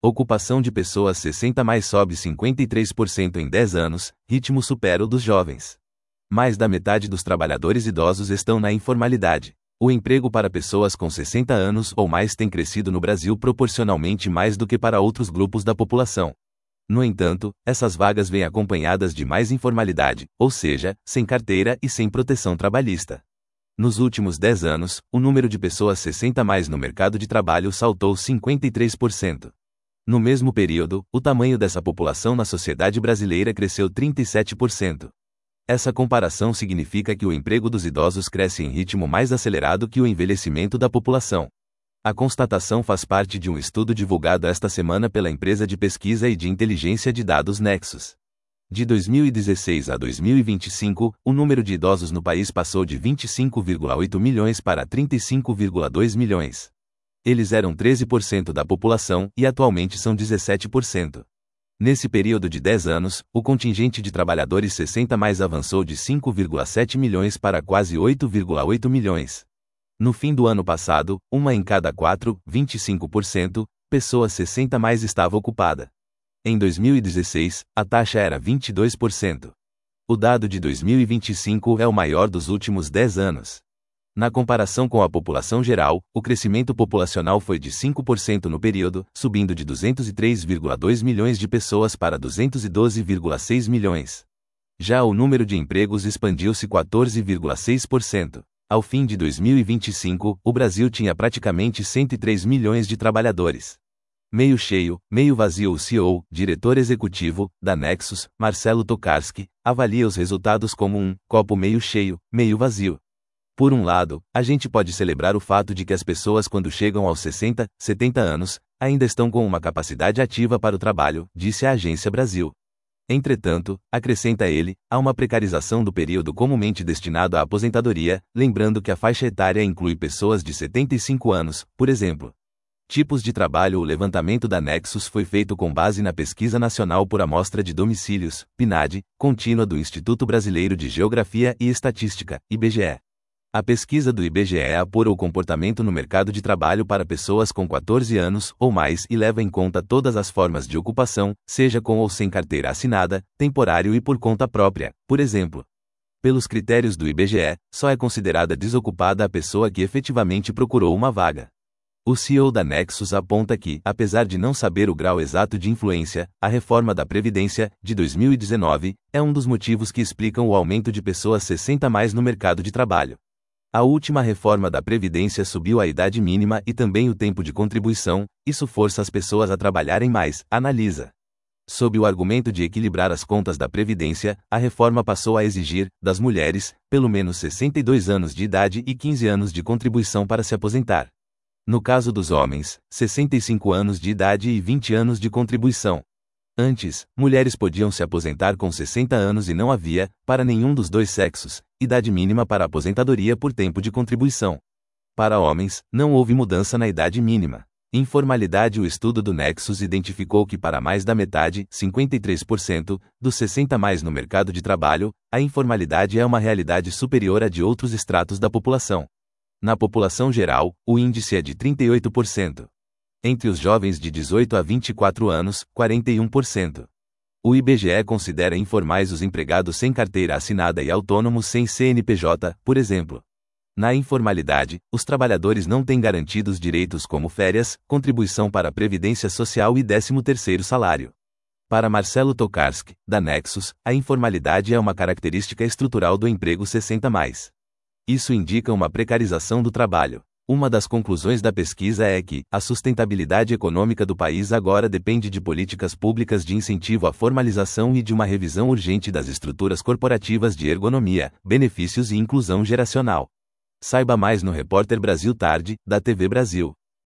Ocupação de pessoas 60 mais sobe 53% em 10 anos, ritmo supera o dos jovens. Mais da metade dos trabalhadores idosos estão na informalidade. O emprego para pessoas com 60 anos ou mais tem crescido no Brasil proporcionalmente mais do que para outros grupos da população. No entanto, essas vagas vêm acompanhadas de mais informalidade, ou seja, sem carteira e sem proteção trabalhista. Nos últimos 10 anos, o número de pessoas 60 mais no mercado de trabalho saltou 53%. No mesmo período, o tamanho dessa população na sociedade brasileira cresceu 37%. Essa comparação significa que o emprego dos idosos cresce em ritmo mais acelerado que o envelhecimento da população. A constatação faz parte de um estudo divulgado esta semana pela empresa de pesquisa e de inteligência de dados Nexus. De 2016 a 2025, o número de idosos no país passou de 25,8 milhões para 35,2 milhões. Eles eram 13% da população e atualmente são 17%. Nesse período de 10 anos, o contingente de trabalhadores 60 mais avançou de 5,7 milhões para quase 8,8 milhões. No fim do ano passado, uma em cada 4, 25%, pessoas 60 mais estava ocupada. Em 2016, a taxa era 22%. O dado de 2025 é o maior dos últimos 10 anos. Na comparação com a população geral, o crescimento populacional foi de 5% no período, subindo de 203,2 milhões de pessoas para 212,6 milhões. Já o número de empregos expandiu-se 14,6%. Ao fim de 2025, o Brasil tinha praticamente 103 milhões de trabalhadores. Meio cheio, meio vazio. O CEO, diretor executivo, da Nexus, Marcelo Tokarski, avalia os resultados como um copo meio cheio, meio vazio. Por um lado, a gente pode celebrar o fato de que as pessoas quando chegam aos 60, 70 anos, ainda estão com uma capacidade ativa para o trabalho, disse a Agência Brasil. Entretanto, acrescenta ele, há uma precarização do período comumente destinado à aposentadoria, lembrando que a faixa etária inclui pessoas de 75 anos, por exemplo. Tipos de trabalho. O levantamento da Nexus foi feito com base na Pesquisa Nacional por Amostra de Domicílios, PNAD, contínua do Instituto Brasileiro de Geografia e Estatística, IBGE. A pesquisa do IBGE apura o comportamento no mercado de trabalho para pessoas com 14 anos ou mais e leva em conta todas as formas de ocupação, seja com ou sem carteira assinada, temporário e por conta própria, por exemplo. Pelos critérios do IBGE, só é considerada desocupada a pessoa que efetivamente procurou uma vaga. O CEO da Nexus aponta que, apesar de não saber o grau exato de influência, a reforma da Previdência, de 2019, é um dos motivos que explicam o aumento de pessoas 60 mais no mercado de trabalho. A última reforma da Previdência subiu a idade mínima e também o tempo de contribuição, isso força as pessoas a trabalharem mais, analisa. Sob o argumento de equilibrar as contas da Previdência, a reforma passou a exigir, das mulheres, pelo menos 62 anos de idade e 15 anos de contribuição para se aposentar. No caso dos homens, 65 anos de idade e 20 anos de contribuição. Antes, mulheres podiam se aposentar com 60 anos e não havia, para nenhum dos dois sexos, idade mínima para aposentadoria por tempo de contribuição. Para homens, não houve mudança na idade mínima. Informalidade. O estudo do Nexus identificou que para mais da metade, 53%, dos 60 mais no mercado de trabalho, a informalidade é uma realidade superior à de outros estratos da população. Na população geral, o índice é de 38%. Entre os jovens de 18 a 24 anos, 41%. O IBGE considera informais os empregados sem carteira assinada e autônomos sem CNPJ, por exemplo. Na informalidade, os trabalhadores não têm garantidos direitos como férias, contribuição para a Previdência Social e 13º salário. Para Marcelo Tokarski, da Nexus, a informalidade é uma característica estrutural do emprego 60+. Isso indica uma precarização do trabalho. Uma das conclusões da pesquisa é que a sustentabilidade econômica do país agora depende de políticas públicas de incentivo à formalização e de uma revisão urgente das estruturas corporativas de ergonomia, benefícios e inclusão geracional. Saiba mais no Repórter Brasil Tarde, da TV Brasil.